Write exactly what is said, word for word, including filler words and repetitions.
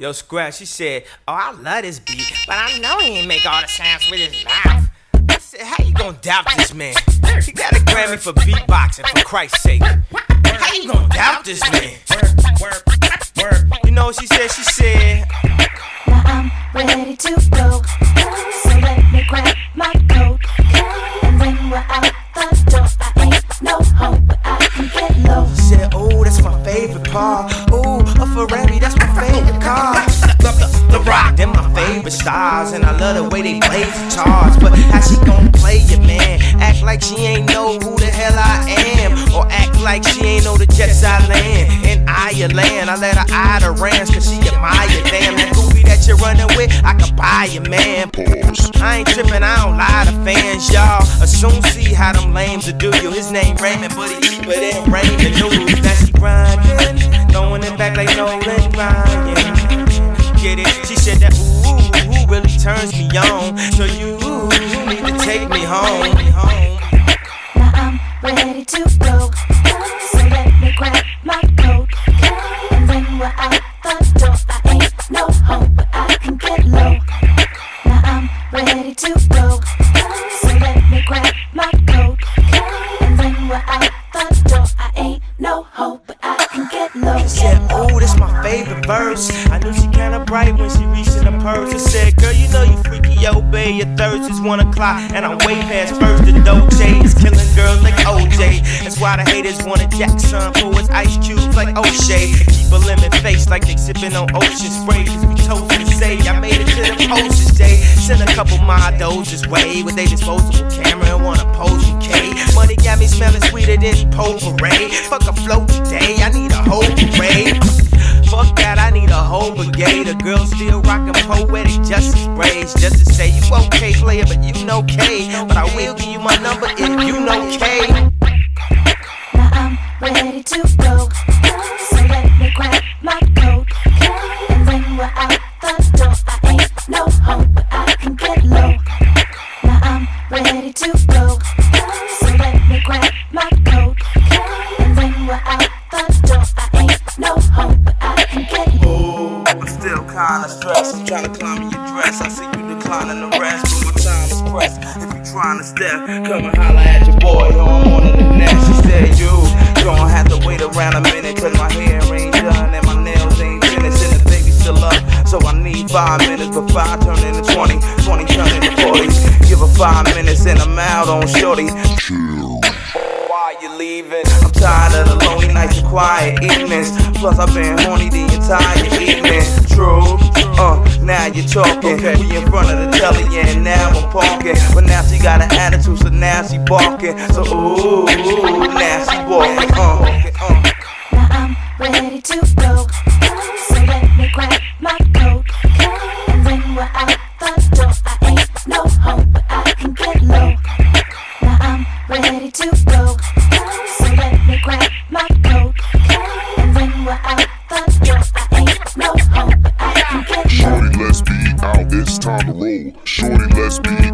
Yo, Scratch, she said, oh, I love this beat, but I know he ain't make all the sounds with his mouth. I said, how you gonna doubt this man? He got a Grammy for beatboxing, for Christ's sake. How you gonna doubt this man? You know what she said? She said, now I'm ready to go, so let me grab my coat. And when we're out the door, I ain't no hope, but I can get low. She said, oh, that's my favorite part. Ooh, a Ferrari, that's my favorite car. Love the, the rock, them my favorite stars, and I love the way they play guitars. But how she gon' play it, man? Act like she ain't know who the hell I am, or act like she ain't know the jets I land in Ireland. I let her eye the rams, cause she admire. Damn, that goofy that you're running with, I could buy you, man. I ain't trippin', I don't lie to fans, y'all. Assume see how them lames will do you. His name Raymond, but he cheaper than Raymond Noodles. Now she grindin', throwing it back like Nolan Ryan. Get it? She said that ooh, ooh, really turns me on. So you, you need to take me home. Now I'm ready to go, so let me grab my coat. And when we're out the door, I ain't no hope, but I can get low. Now I'm ready to go, so let me grab my coat. And when we're out the door, I ain't no hope, but I can get low. She said, oh, this my favorite verse. I knew she kinda bright when she reached in the purse. I said, girl, you know you freaky, yo, babe. Your thirst is one o'clock, and I'm way past first. The Dolce is killing girls like O J. That's why the haters wanna Jackson for his ice cubes like O'Shea. And keep a lemon face like they sipping on ocean spray. Cause we toast and say, I made it to the posters day. Send a couple models this way with they disposable camera and wanna pose in K. Money got me smelling sweeter than potpourri. Fuck a float today, I need a whole parade. Fuck that, I need a whole brigade. The girls still rockin' poetic justice braids. Just to say you okay, player, but you know K. But I will give you my number if you know K. Now I'm ready to go, so let me grab my coat. And when we're out the door, I ain't no hope, but I can get low. Now I'm ready to go, so let me grab my coat. And when we're out the door, I ain't no hope, but I can get low. I'm still kinda stressed, I'm trying to climb in your dress. I see you declining the rest, but my time is pressed. If you trying to step, come and holla at your boy, or I'm on to the next. She said you gon' have to wait around a minute, cause my hair ain't done and my nails ain't finished, and the baby's still up. So I need five minutes, but five turn into twenty, twenty turn into forty. Give her five minutes and I'm out on shorty. Why you leaving? I'm tired of the lonely nights and quiet evenings. Plus I've been horny the entire evening. True, uh, now you're talking. We in front of the telly and now I'm parking. But now she got an attitude, so now she barking. So ooh, now she walking. Uh, Now I'm ready to go, so let me grab my coat. And when we're out the door, I ain't no hope, but I can get low. Now I'm ready to go, so let me grab my coat. And when we're out the door, I ain't no hope, but I can get low. Shorty, let's be out, it's time to roll. Shorty, let's be